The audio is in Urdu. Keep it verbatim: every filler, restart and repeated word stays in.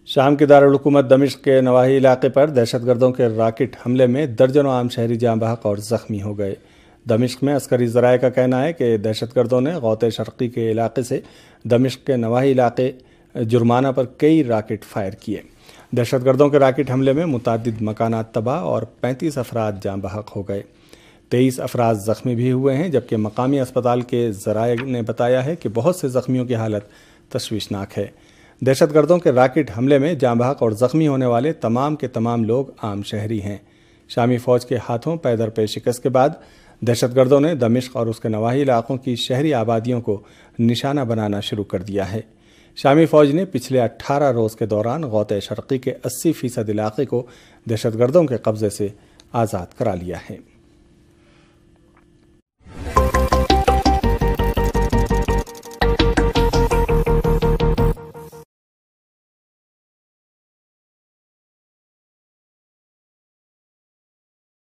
شام کے دارالحکومت دمشق کے نواحی علاقے پر دہشت گردوں کے راکٹ حملے میں درجنوں عام شہری جاں بحق اور زخمی ہو گئے۔ دمشق میں عسکری ذرائع کا کہنا ہے کہ دہشت گردوں نے غوطہ شرقی کے علاقے سے دمشق کے نواحی علاقے جرمانہ پر کئی راکٹ فائر کیے۔ دہشت گردوں کے راکٹ حملے میں متعدد مکانات تباہ اور پینتیس افراد جاں بحق ہو گئے۔ تیئیس افراد زخمی بھی ہوئے ہیں، جبکہ مقامی اسپتال کے ذرائع نے بتایا ہے کہ بہت سے زخمیوں کی حالت تشویشناک ہے۔ دہشت گردوں کے راکٹ حملے میں جاں بحق اور زخمی ہونے والے تمام کے تمام لوگ عام شہری ہیں۔ شامی فوج کے ہاتھوں پے در پے شکست کے بعد دہشت گردوں نے دمشق اور اس کے نواحی علاقوں کی شہری آبادیوں کو نشانہ بنانا شروع کر دیا ہے۔ شامی فوج نے پچھلے اٹھارہ روز کے دوران غوطہ شرقی کے اسی فیصد علاقے کو دہشت گردوں کے قبضے سے آزاد کرا لیا ہے۔